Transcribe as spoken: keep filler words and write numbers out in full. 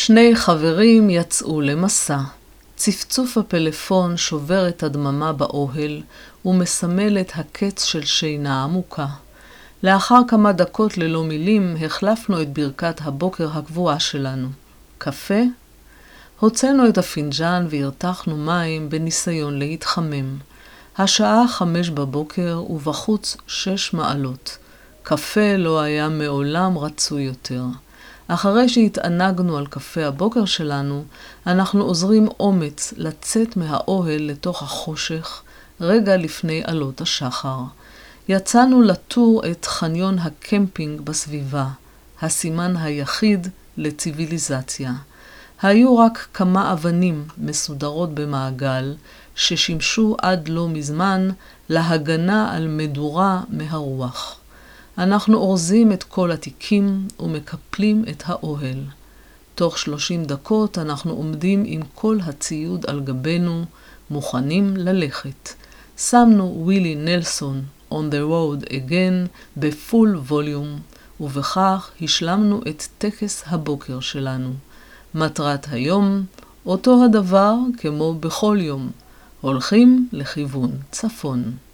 שני חברים יצאו למסע. צפצוף הפלאפון שובר את הדממה באוהל ומסמל את הקץ של שינה עמוקה. לאחר כמה דקות ללא מילים החלפנו את ברכת הבוקר הקבועה שלנו. קפה? הוצאנו את הפינג'אן והרתחנו מים בניסיון להתחמם. השעה חמש בבוקר ובחוץ שש מעלות. קפה לא היה מעולם רצוי יותר. אחרי שהתענגנו על קפה הבוקר שלנו, אנחנו עוזרים אומץ לצאת מהאוהל לתוך החושך, רגע לפני עלות השחר. יצאנו לטור את חניון הקמפינג בסביבה, הסימן היחיד לציביליזציה. היו רק כמה אבנים מסודרות במעגל, ששימשו עד לא מזמן להגנה על מדורה מהרוח. אנחנו אורזים את כל התיקים ומקפלים את האוהל. תוך שלושים דקות אנחנו עומדים עם כל הציוד על גבנו, מוכנים ללכת. שמנו ווילי נלסון On the Road Again בפול ווליום, ובכך השלמנו את טקס הבוקר שלנו. מטרת היום, אותו הדבר כמו בכל יום, הולכים לכיוון צפון.